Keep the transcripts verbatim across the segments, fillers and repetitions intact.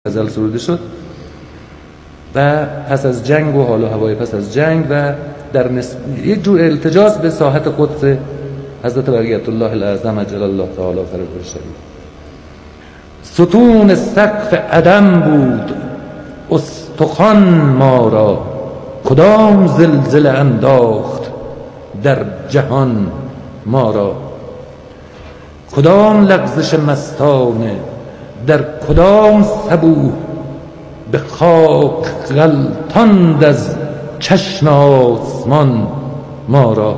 غزل سروده شد و پس از جنگ و حال و هوای پس از جنگ و در نسب... یک جور التجاس به ساحت قدس حضرت بقیت الله الاعظم عجل الله تعالی فرجه الشریف. ستون سقف عدم بود استخوان ما را، کدام زلزله انداخت در جهان ما را. کدام لغزش مستانه در کدام صبوح، به خاک غلطاند از چشم آسمان ما را.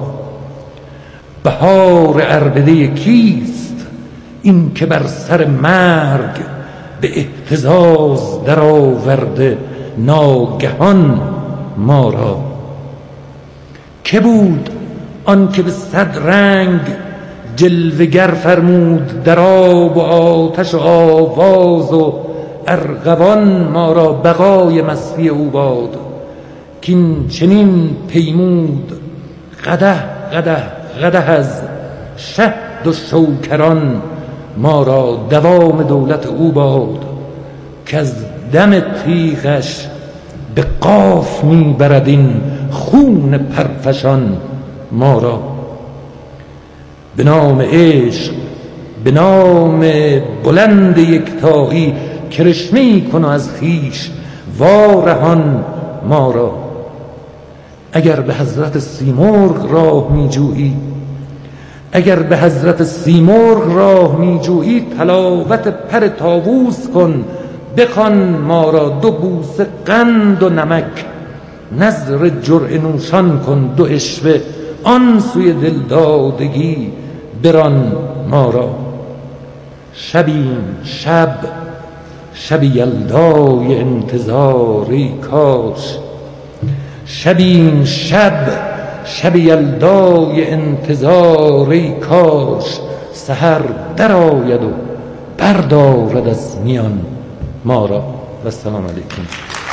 بهار عربده کیست این که بر سر مرگ به اهتزاز در آورده ناگهان ما را. که بود آن که به صد رنگ جلوگر فرمود در آب و آتش و آواز و ارغوان ما را. بقای مستی او باد کین چنین پیمود قدح قدح قدح از شهد و شوکران ما را. دوام دولت او باد که از دم تیغش به قاف می برد این خون پرفشان ما را. به نام عشق، به نام بلند یکتایی، کرشمه‌ای کن و از خویش وارهان ما را. اگر به حضرت سیمرغ راه می جویی، اگر به حضرت سیمرغ راه می جویی، تلاوت پر طاووس کن بخوان ما را. دو بوسه قند و نمک نذر جرعه نوشان کن، دو عشوه آن سوی دلدادگی بران ما را. شبیم شب شب یلدای انتظاری کاش، شبیم شب شب یلدای انتظاری کاش. سحر در آید و بردارد از میان ما را. و السلام علیکم.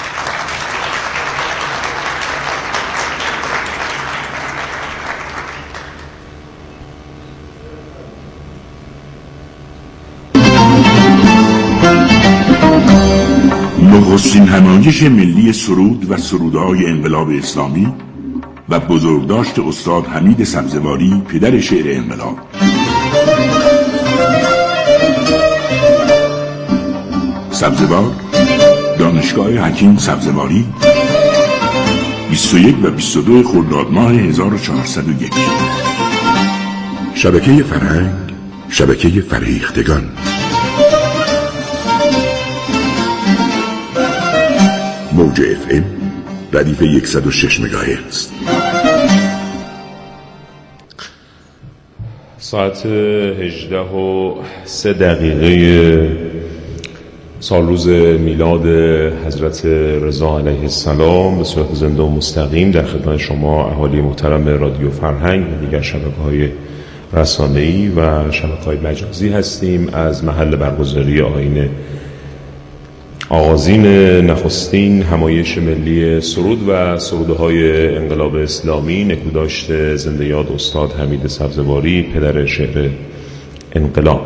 نخستین همایش ملی سرود و سرودهای انقلاب اسلامی و بزرگداشت استاد حمید سبزواری، پدر شعر انقلاب. سبزوار، دانشگاه حکیم سبزواری، بیست و یک و بیست و دو خرداد ماه هزار و چهارصد و یک. شبکه فرهنگ، شبکه فرهیختگان. موج اف ام ردیف صد و شش مگاهرتز. ساعت هجده و سه دقیقه سالروز میلاد حضرت رضا علیه السلام به صورت زنده و مستقیم در خدمت شما اهالی محترم رادیو فرهنگ و دیگر شبکه‌های رسانه‌ای و شبکه‌های مجازی هستیم. از محل برگزاری آیین آغازین نخستین همایش ملی سرود و سرودهای انقلاب اسلامی، نکوداشت زنده یاد استاد حمید سبزواری، پدر شعر انقلاب.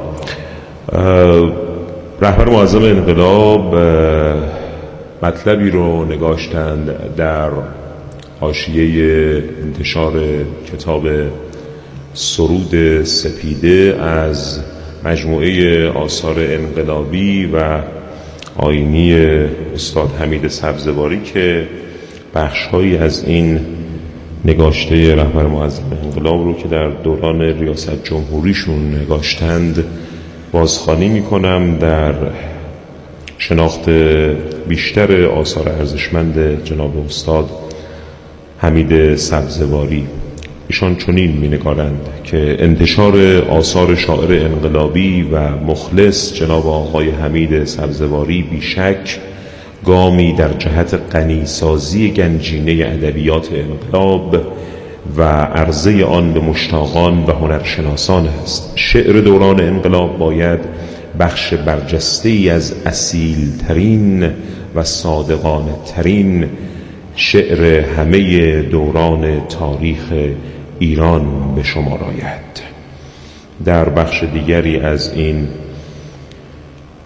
رهبر معظم انقلاب مطلبی رو نگاشتند در حاشیه انتشار کتاب سرود سپیده از مجموعه آثار انقلابی و آیینی استاد حمید سبزواری که بخش‌هایی از این نگاشته رهبر معظم انقلاب رو که در دوران ریاست جمهوریشون نگاشتند بازخوانی می‌کنم در شناخت بیشتر آثار ارزشمند جناب استاد حمید سبزواری. ایشان چنین می‌نگارند که انتشار آثار شاعر انقلابی و مخلص جناب آقای حمید سبزواری بیشک گامی در جهت غنیسازی گنجینه ادبیات انقلاب و عرضه آن به مشتاقان و هنرشناسان است. شعر دوران انقلاب باید بخش برجسته‌ای از اصیل‌ترین و صادقانه ترین شعر همه دوران تاریخ ایران به شمار آید. در بخش دیگری از این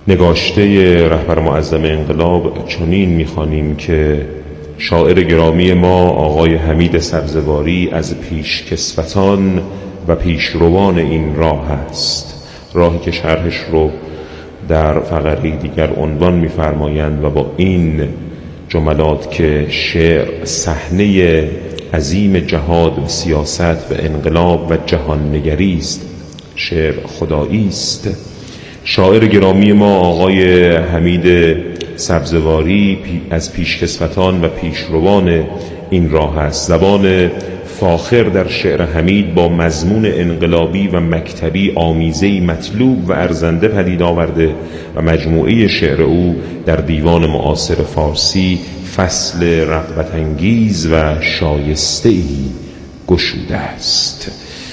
نگاشته رهبر معظم انقلاب چنین می‌خوانیم که شاعر گرامی ما آقای حمید سبزواری از پیشکسوتان و پیشروان این راه است، راهی که شرحش رو در فقره دیگر عنوان می‌فرمایند و با این جملات که شعر صحنه عظیم جهاد و سیاست و انقلاب و جهان نگری است، شعر خدایی است. شاعر گرامی ما آقای حمید سبزواری از پیشکسوتان و پیشروان این راه است. زبان فاخر در شعر حمید با مضمون انقلابی و مکتبی آمیزه‌ای مطلوب و ارزنده پدید آورده و مجموعه شعر او در دیوان معاصر فارسی فصل رغبت انگیز و شایسته‌ای گشوده است.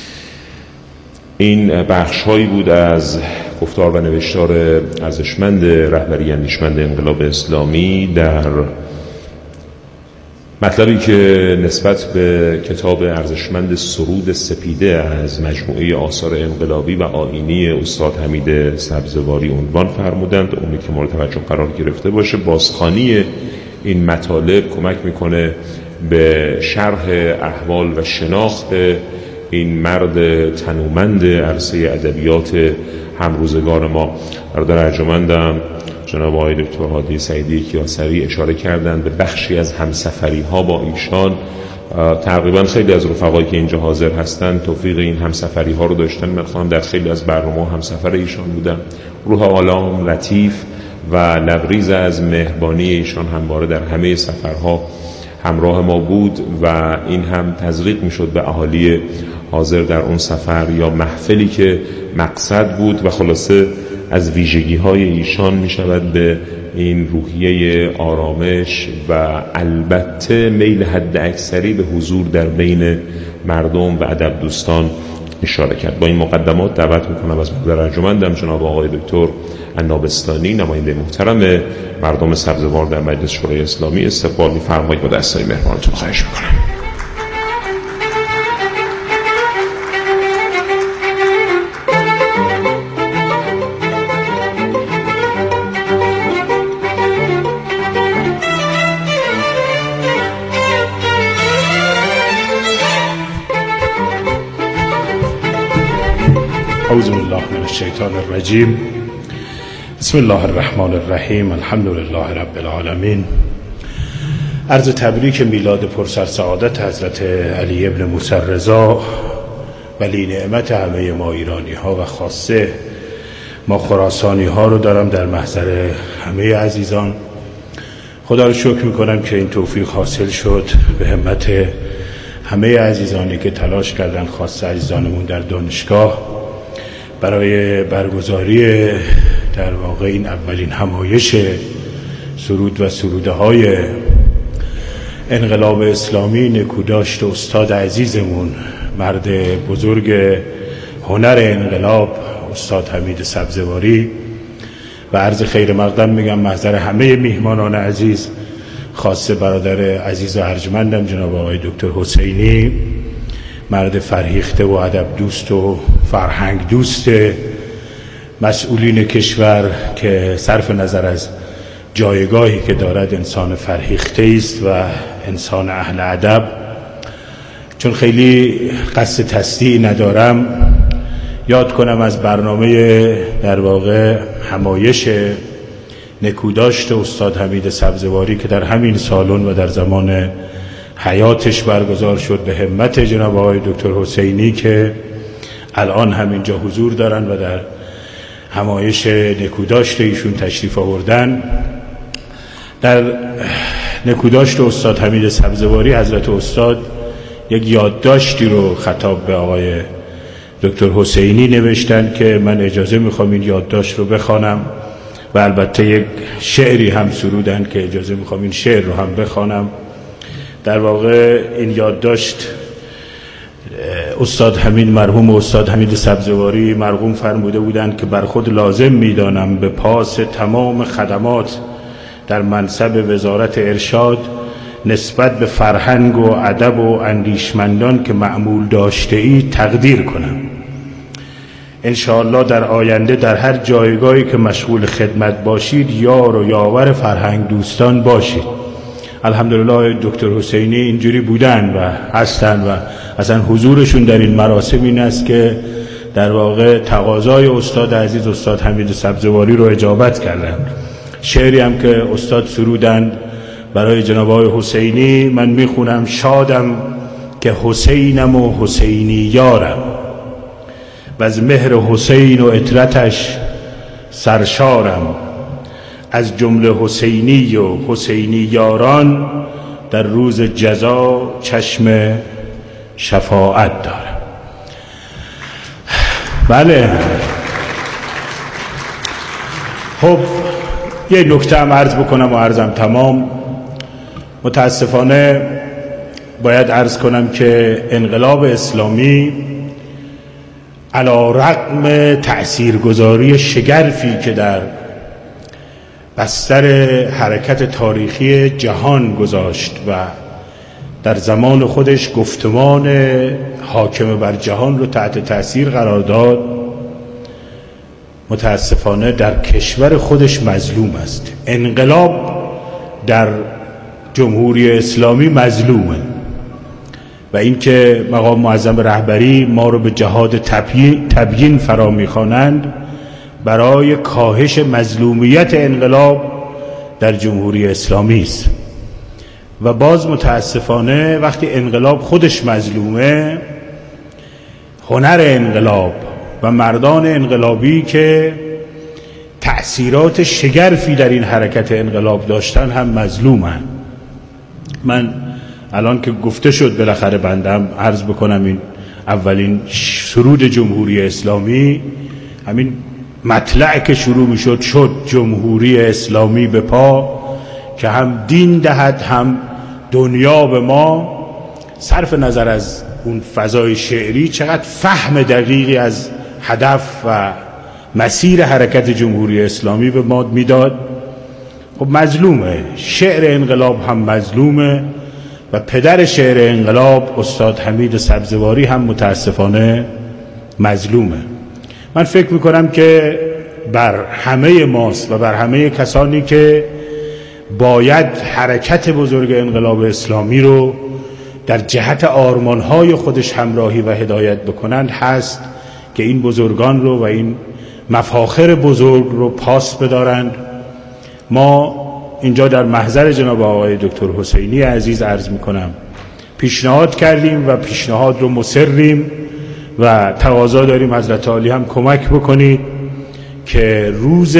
این بخش‌هایی بود از گفتار و نوشتار ارزشمند رهبری اندیشمند انقلاب اسلامی در مطلبی که نسبت به کتاب ارزشمند سرود سپیده از مجموعه آثار انقلابی و آیینی استاد حمید سبزواری عنوان فرمودند. اونی که مورد توجه قرار گرفته باشه، بازخوانی این مطالب کمک میکنه به شرح احوال و شناخت این مرد تنومند عرصه ادبیات همروزگار ما. برادر ارجمندم جناب آقای دکتر هادی سعیدی کیاسری اشاره کردند به بخشی از همسفری ها با ایشان. تقریبا خیلی از رفقایی که اینجا حاضر هستند توفیق این همسفری ها رو داشتن. من خودم در خیلی از برنامه همسفر ایشان بودم. روح آلام لطیف و لبریز از مهربانی ایشان همواره در همه سفرها همراه ما بود و این هم تزریق میشد به اهالی حاضر در اون سفر یا محفلی که مقصد بود و خلاصه از ویژگی های ایشان می شود به این روحیه آرامش و البته میل حد اکثری به حضور در بین مردم و ادب دوستان اشاره کرد. با این مقدمات دعوت میکنم از برادر ارجمندم جناب آقای دکتر عنابستانی، نماینده محترم مردم سبزوار در مجلس شورای اسلامی، استقبال می‌فرمایید. با دستای مهربانتون خواهش میکنم. اعوذ بالله من الشیطان الرجیم. بسم الله الرحمن الرحیم. الحمد لله رب العالمین. عرض تبریک میلاد پرسر سعادت حضرت علی ابن موسی رضا ولی نعمت همه ما ایرانی ها و خاصه ما خراسانی ها رو دارم در محضر همه عزیزان. خدا رو شکر میکنم که این توفیق حاصل شد به همت همه عزیزانی که تلاش کردن، خاصه عزیزانمون در دانشگاه، برای برگزاری در واقع این اولین همایش سرود و سروده های انقلاب اسلامی نکوداشت استاد عزیزمون، مرد بزرگ هنر انقلاب، استاد حمید سبزواری. و عرض خیر مقدم میگم محضر همه میهمانان عزیز، خاصه برادر عزیز و ارجمندم جناب آقای دکتر حسینی، مرد فرهیخته و ادب دوست و فرهنگ دوست، مسئولین کشور که صرف نظر از جایگاهی که دارد انسان فرهیخته است و انسان اهل ادب. چون خیلی قصد تصدیع ندارم، یاد کنم از برنامه در واقع همایش نکوداشت استاد حمید سبزواری که در همین سالن و در زمان حیاتش برگزار شد به همت جناب آقای دکتر حسینی که الان همینجا حضور دارن و در همایش نکوداشت ایشون تشریف آوردن. در نکوداشت استاد حمید سبزواری حضرت استاد یک یادداشتی رو خطاب به آقای دکتر حسینی نوشتن که من اجازه میخوام این یادداشت رو بخوانم و البته یک شعری هم سرودن که اجازه میخوام این شعر رو هم بخوانم. در واقع این یادداشت استاد حمید مرحوم استاد حمید سبزواری مرحوم فرموده بودند که بر خود لازم میدانم به پاس تمام خدمات در منصب وزارت ارشاد نسبت به فرهنگ و ادب و اندیشمندان که معمول داشته ای تقدیر کنم. انشاءالله در آینده در هر جایگاهی که مشغول خدمت باشید یار و یاور فرهنگ دوستان باشید. الحمدلله دکتر حسینی اینجوری بودن و هستن و اصلا حضورشون در این مراسم این است که در واقع تقاضای استاد عزیز استاد حمید سبزواری رو اجابت کردن. شعری هم که استاد سرودند برای جناب آقای حسینی من میخونم: شادم که حسینم و حسینی یارم و از مهر حسین و عطرتش سرشارم، از جمله حسینی و حسینی یاران در روز جزا چشم شفاعت دارم. بله خب یه نکته هم عرض بکنم و عرضم تمام. متاسفانه باید عرض کنم که انقلاب اسلامی علی رغم تأثیرگذاری شگرفی که در بستر حرکت تاریخی جهان گذاشت و در زمان خودش گفتمان حاکم بر جهان رو تحت تأثیر قرار داد، متاسفانه در کشور خودش مظلوم است. انقلاب در جمهوری اسلامی مظلومه و اینکه مقام معظم رهبری ما رو به جهاد تبیین, تبیین فرا می‌خوانند برای کاهش مظلومیت انقلاب در جمهوری اسلامی است. و باز متاسفانه وقتی انقلاب خودش مظلومه، هنر انقلاب و مردان انقلابی که تأثیرات شگرفی در این حرکت انقلاب داشتن هم مظلومن. من الان که گفته شد بالاخره بندم عرض بکنم این اولین سرود جمهوری اسلامی، همین مطلع که شروع می شد شد جمهوری اسلامی به پا که هم دین دهد هم دنیا به ما. صرف نظر از اون فضای شعری چقدر فهم دقیقی از هدف و مسیر حرکت جمهوری اسلامی به ما میداد. خب مظلومه، شعر انقلاب هم مظلومه و پدر شعر انقلاب استاد حمید سبزواری هم متاسفانه مظلومه. من فکر میکنم که بر همه ماست و بر همه کسانی که باید حرکت بزرگ انقلاب اسلامی رو در جهت آرمانهای خودش همراهی و هدایت بکنند هست که این بزرگان رو و این مفاخر بزرگ رو پاس بدارند. ما اینجا در محضر جناب آقای دکتر حسینی عزیز عرض میکنم پیشنهاد کردیم و پیشنهاد رو مصریم و تقاضا داریم حضرت عالی هم کمک بکنید که روز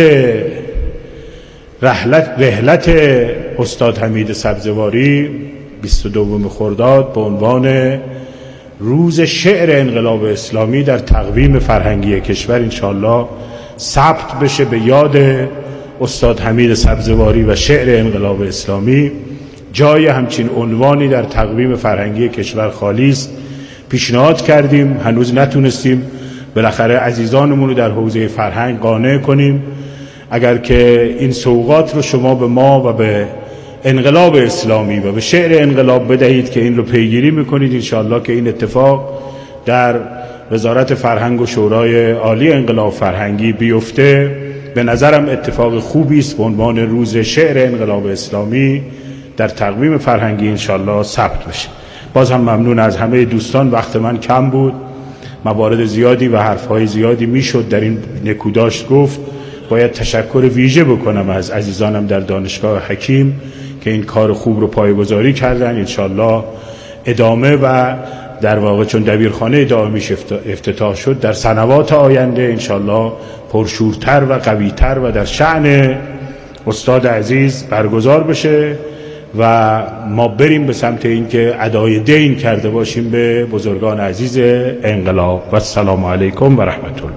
رحلت, رحلت استاد حمید سبزواری بیست و دو خرداد به عنوان روز شعر انقلاب اسلامی در تقویم فرهنگی کشور انشاءالله ثبت بشه به یاد استاد حمید سبزواری و شعر انقلاب اسلامی. جای همچین عنوانی در تقویم فرهنگی کشور خالی است. پیشنهاد کردیم، هنوز نتونستیم بالاخره عزیزانمون رو در حوزه فرهنگ قانع کنیم. اگر که این سوغات رو شما به ما و به انقلاب اسلامی و به شعر انقلاب بدهید که این رو پیگیری میکنید، انشاءالله که این اتفاق در وزارت فرهنگ و شورای عالی انقلاب فرهنگی بیفته، به نظرم اتفاق خوبی است. به عنوان روز شعر انقلاب اسلامی در تقویم فرهنگی انشاءالله ثبت بشه. باز هم ممنون از همه دوستان. وقت من کم بود، موارد زیادی و حرفهای زیادی میشد در این نکوداشت گفت. باید تشکر ویژه بکنم از عزیزانم در دانشگاه حکیم که این کار خوب رو پایه‌گذاری کردن. انشاءالله ادامه و در واقع چون دبیرخانه دائمیش افتتاح شد در سنوات آینده انشاءالله پرشورتر و قویتر و در شأن استاد عزیز برگزار بشه و ما بریم به سمت این که ادای دین کرده باشیم به بزرگان عزیز انقلاب. و السلام علیکم و رحمت الله.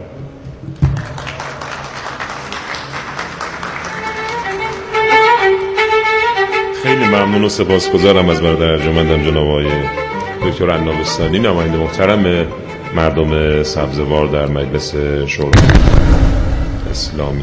خیلی ممنون و سپاسگزارم از برادر ارجمندم جناب آقای دکتر عنابستانی، نماینده محترم مردم سبزوار در مجلس شورای اسلامی.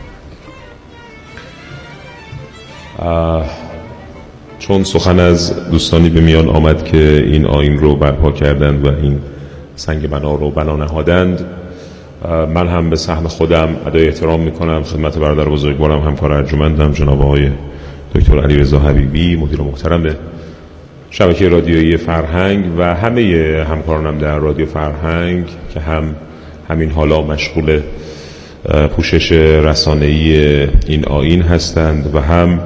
چون سخن از دوستانی به میان آمد که این آیین رو برپا کردند و این سنگ بنا رو بنا نهادند، من هم به سهم خودم ادای احترام میکنم خدمت برادر بزرگوارم، همکار ارجمندم جناب آقای دکتر علیرضا حبیبی، مدیر محترم شبکه رادیویی فرهنگ و همه همکارانم در رادیو فرهنگ که هم همین حالا مشغول پوشش رسانه‌ای این آیین هستند و هم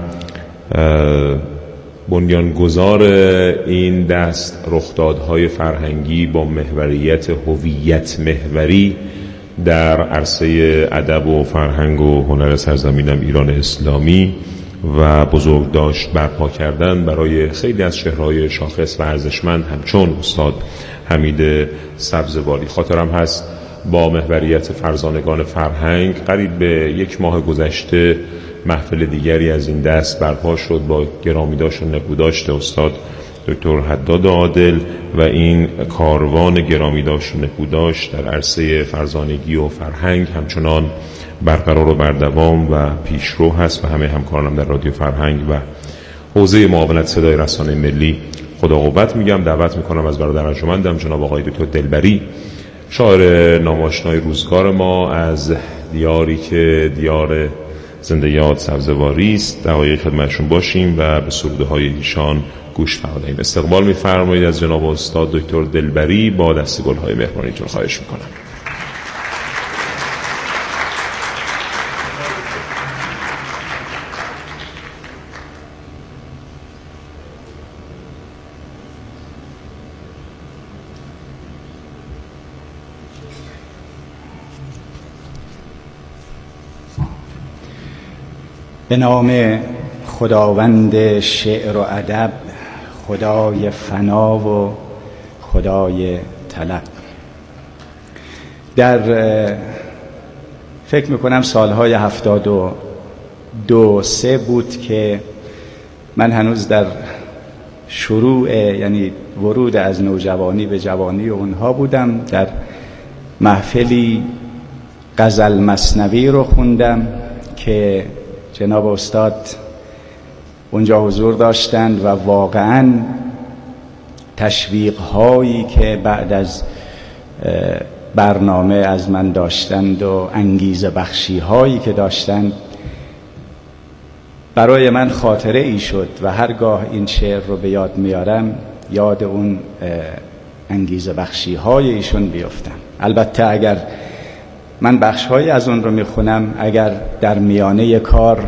بنیانگذار این دست رخدادهای فرهنگی با محوریت هویت محوری در عرصه ادب و فرهنگ و هنر سرزمینم ایران اسلامی و بزرگداشت برپا کردن برای خیلی از چهره‌های شاخص و ارزشمند همچون استاد حمید سبزواری. خاطرم هست با محوریت فرزانگان فرهنگ قریب به یک ماه گذشته محفل دیگری از این دست برپا شد با گرامیداشت و نکوداشت استاد دکتر حداد عادل و این کاروان گرامیداشت و نکوداشت در عرصه فرزانگی و فرهنگ همچنان برقرار و بردوام و پیشرو هست و همه همکارانم در رادیو فرهنگ و حوزه معاونت صدای رسانه ملی خدا قوت میگم. دعوت میکنم از برادر ارجمندم جناب آقای دکتر دلبری، شاعر ناماشنای روزگار ما از دیاری که دیار زنده یاد سبزواری است، دقایق خدمتشون باشیم و به سروده های ایشان گوش فرماییم. استقبال می‌فرمایید از جناب استاد دکتر دلبری با دست گل‌های مهربانیتون خواهش می‌کنم. به نام خداوند شعر و ادب، خدای فنا و خدای طلب. در فکر میکنم سالهای هفتاد و دو سه بود که من هنوز در شروع یعنی ورود از نوجوانی به جوانی اونها بودم. در محفلی غزل مثنوی رو خوندم که جناب استاد اونجا حضور داشتند و واقعاً تشویق هایی که بعد از برنامه از من داشتند و انگیزه بخشی هایی که داشتند برای من خاطره ای شد و هرگاه این شعر رو به یاد میارم یاد اون انگیزه بخشی های ایشون بیفتم. البته اگر من بخش هایی از اون رو میخونم، اگر در میانه کار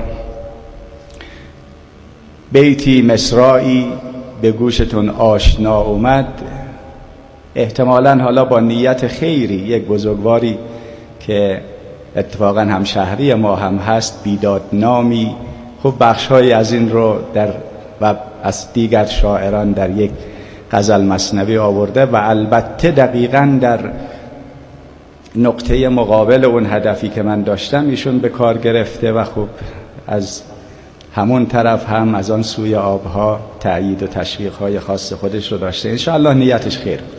بیتی مصرعی به گوشتون آشنا اومد، احتمالاً حالا با نیت خیری یک بزرگواری که اتفاقاً هم شهری ما هم هست، بیدادنامی، خب بخش‌هایی از این رو در و از دیگر شاعران در یک غزل مثنوی آورده و البته دقیقاً در نقطه مقابل اون هدفی که من داشتم ایشون به کار گرفته و خب از همون طرف هم از آن سوی آبها تأیید و تشویق‌های خاص خودش رو داشته. انشاءالله نیتش خیر بوده.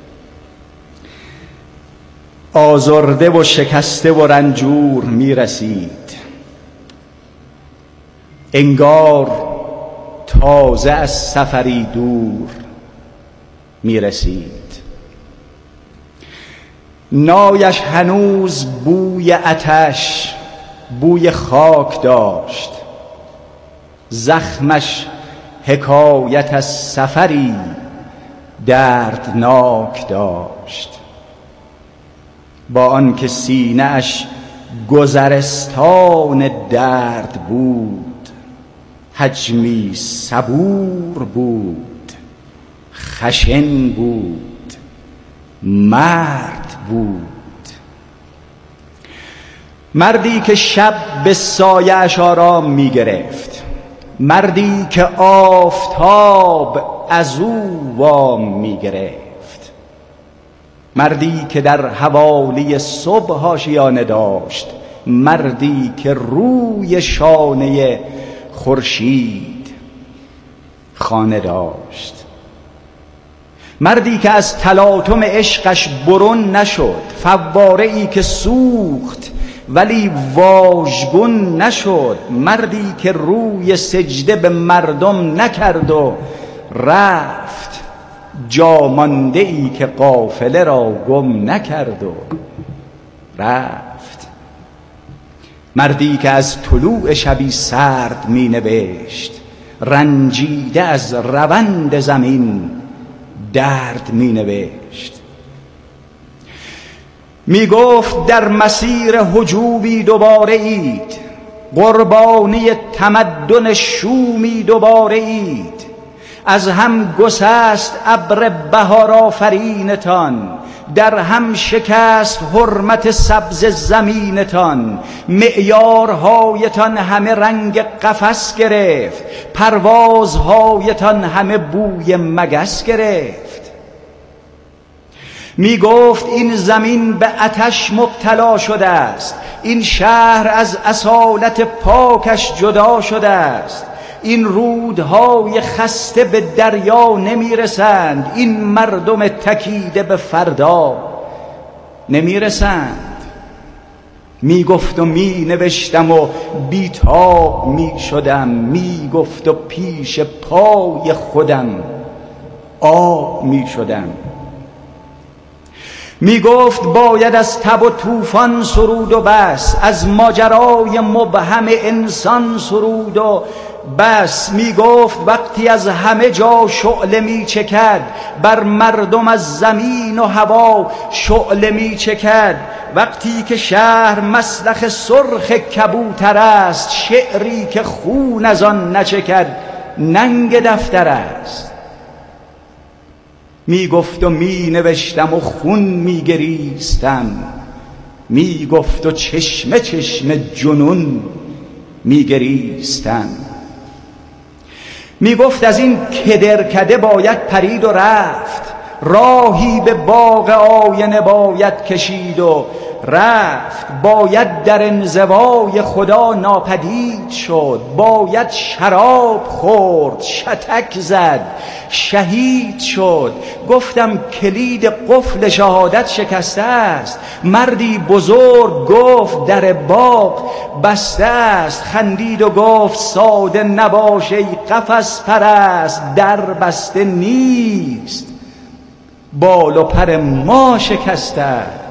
آزرده و شکسته و رنجور میرسید، انگار تازه از سفری دور میرسید. نایش هنوز بوی آتش، بوی خاک داشت، زخمش حکایت از سفری دردناک داشت. با آن که سینه اش گذرستان درد بود، حجمی صبور بود، خشن بود، مرد بود. مردی که شب به سایه اش آرام می گرفت، مردی که آفتاب از او وام می گرفت، مردی که در حوالی صبح آشیانه داشت، مردی که روی شانه خورشید خانه داشت، مردی که از تلاطم عشقش برون نشد، فواره ای که سوخت ولی واژگون نشد، مردی که روی سجده به مردم نکرد و رفت، جامانده ای که قافله را گم نکرد و رفت. مردی که از طلوع شبی سرد می نوشت، رنجیده از روند زمین درد می نوشت. می گفت در مسیر هجومی دوباره اید، قربانی تمدن شومی دوباره اید. از هم گسست ابر بهار آفرینتان، در هم شکست حرمت سبز زمینتان. معیارهایتان همه رنگ قفس گرفت، پروازهایتان همه بوی مگس گرفت. می گفت این زمین به آتش مبتلا شده است، این شهر از اصالت پاکش جدا شده است. این رودهای خسته به دریا نمی رسند، این مردم تکیده به فردا نمی رسند. می گفت و می نوشتم و بیتاب می شدم، می گفت و پیش پای خودم آب می شدم. می گفت باید از تب و طوفان سرود و بس، از ماجرای مبهم انسان سرود و بس. می گفت وقتی از همه جا شعله می چکد، بر مردم از زمین و هوا شعله می چکد. وقتی که شهر مسلخ سرخ کبوتر است، شعری که خون از آن نچکد ننگ دفتر است. می گفت و می نوشتم و خون می گریستم، می گفت و چشمه چشمه جنون می گریستم. می گفت از این کدرکده باید پرید و رفت، راهی به باغ آینه باید کشید و رفت. باید در انزوای خدا ناپدید شد، باید شراب خورد، شتک زد، شهید شد. گفتم کلید قفل شهادت شکسته است. مردی بزرگ گفت در باغ بسته است. خندید و گفت ساده نباش ای قفس پرست، در بسته نیست، بال و پر ما شکسته است.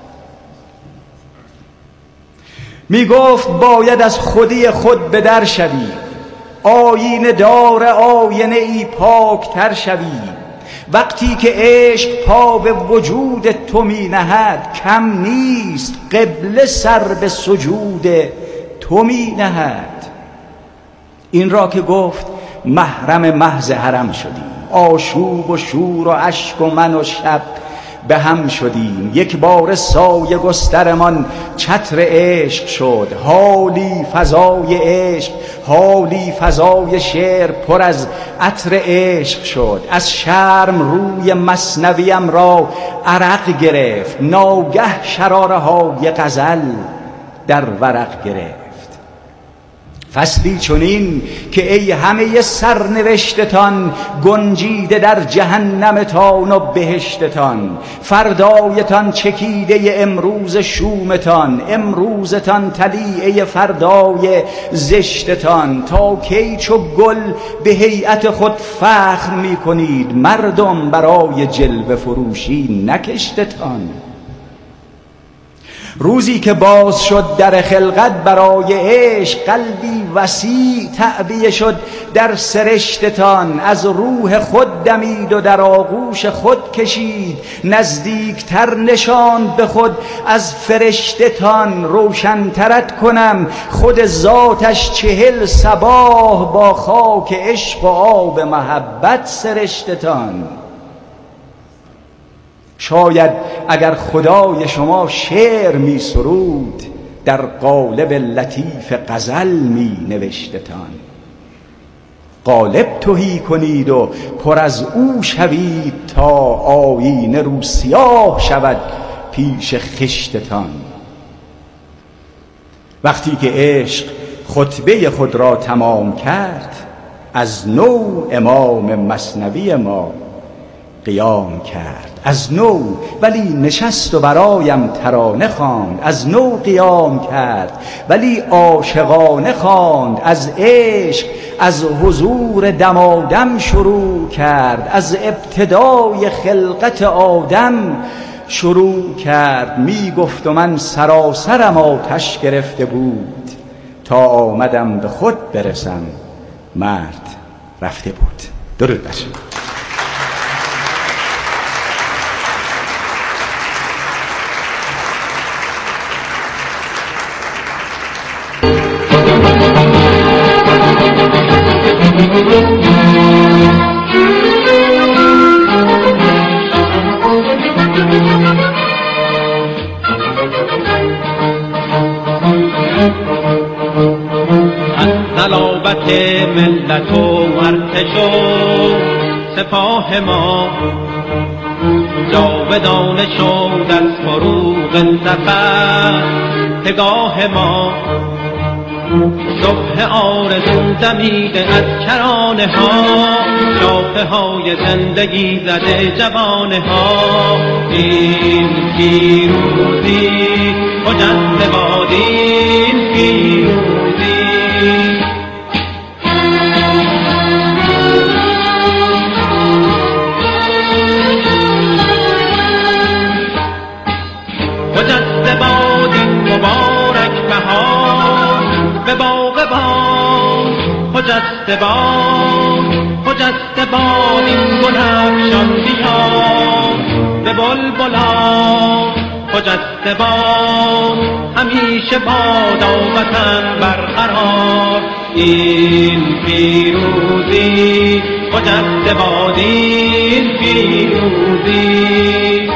می گفت باید از خودی خود به در شوی، آینه دار آینه ای پاک تر شوی. وقتی که عشق پا به وجود تو می نهد، کم نیست قبله سر به سجود تو می نهد. این را که گفت محرم محض حرم شدیم، آشوب و شور و اشک و من و شب به هم شدیم. یک بار سایه گسترمان چتر عشق شد، حالی فضای عشق، حالی فضای شعر پر از عطر عشق شد. از شرم روی مثنویم را عرق گرفت، ناگه شراره های غزل در ورق گرفت. فصلی چنین که ای همه سرنوشتتان گنجیده در جهنمتان و بهشتتان، فردایتان چکیده امروز شومتان، امروزتان طلیعه فردای زشتتان. تا کی چو گل به هیئت خود فخر می کنید، مردم برای جلوه فروشی نکشتتان. روزی که باز شد در خلقت برای عشق، قلبی وسیع تعبیه شد در سرشتتان. از روح خود دمید و در آغوش خود کشید، نزدیکتر نشاند به خود از فرشتتان. روشنترت کنم خود ذاتش چهل صباح، با خاک عشق و آب محبت سرشتتان. شاید اگر خدای شما شعر می سرود، در قالب لطیف غزل می نوشتتان. قالب تهی کنید و پر از او شوید، تا آیینه رو سیاه شود پیش خشتتان. وقتی که عشق خطبه خود را تمام کرد، از نو امام مثنوی ما قیام کرد. از نو ولی نشست و برایم ترانه خواند، از نو قیام کرد ولی عاشقانه خواند. از عشق از حضور دمادم شروع کرد، از ابتدای خلقت آدم شروع کرد می گفت و من سراسرم آتش گرفته بود، تا آمدم به خود برسم مرد رفته بود. درود بر شما. صلابت ملت و ارتش و سپاه ما جاودانه شد از فروغ ظفر پگاه ما. صبح آرزو دمیده از کرانه ها، شاخه های زندگی زده جوانه ها. این پیروزی خجسته باد، این پیروزی خجسته باد، این مبارک بهار به باغ باد. خجسته باد، خجسته باد، این گل افشان دیار به بلبلان. خجسته باد، همیشه بادا وطن برقرار. این پیروزی خجسته باد، این پیروزی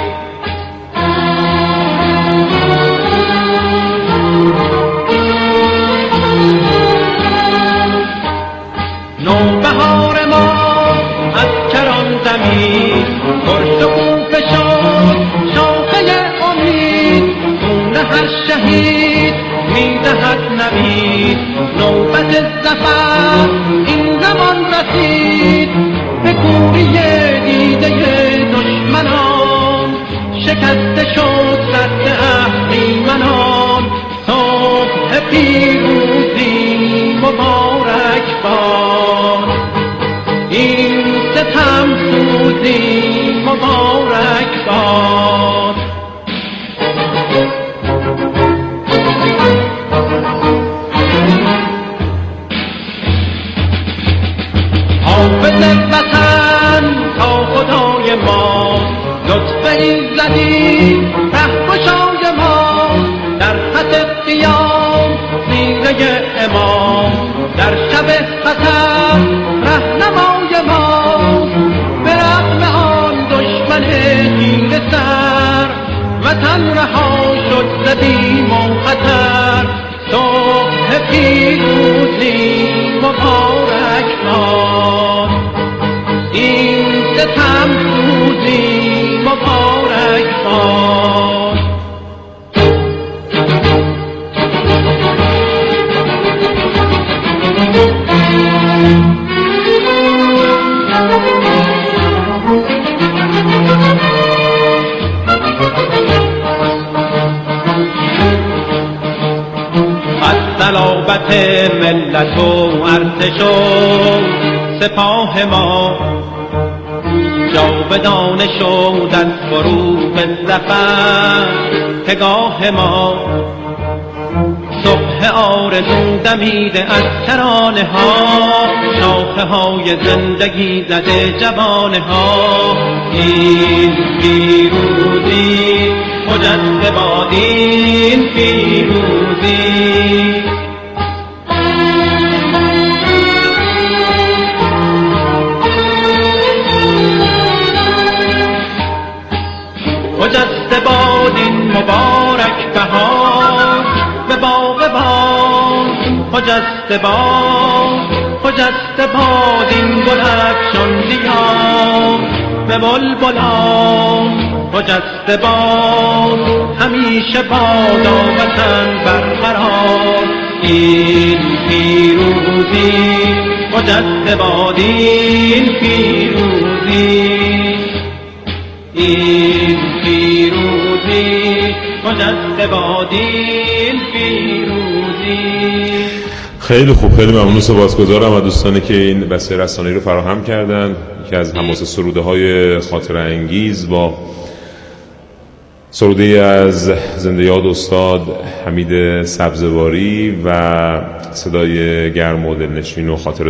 نوبهار ما از کران زمین پرشکوفه شد شاخه امید. خون هر شهید میدهد نوید، نوبت ظفر این زمان رسید. به کوری دیده دشمنان شکسته شد سد اهریمنان. صبح پیروزی مبارک باد، این ستم سوزی مبارک باد. حافظ وطن تا خدای ما، لطف ایزدی رهگشای ما. در خط قیام سینه امام، در شب خطر رهنمای ما. به رغم آن دشمن تیره سر، وطن رها شد ز بیم و خطر. صبح پیروزی مبارک باد، این ستم سوزی مبارک باد. از صلابت ملت و ارتش و سپاه ما جاودانه شد از فروغ ظفر پگاه ما. صبح آرزو دمیده از ترانه ها، شاخه های زندگی زده جوانه ها. این پیروزی خجسته باد، این پیروزی خجسته باد، این مبارک بهار به باغ باد. خجسته باد، خجسته باد، این گل افشان دیار به بلبلان. خجسته باد، همیشه بادا وطن برقرار. این پیروزی خجسته باد، این پیروزی این پیروزی خجسته باد، این پیروزی. خیلی خوب، خیلی ممنون، سپاسگزارم از دوستانی که این بسته رسانه‌ای رو فراهم کردن. یکی از حماسه سروده های خاطره انگیز با سروده از زنده یاد استاد حمید سبزواری و صدای گرم و دلنشین و خاطره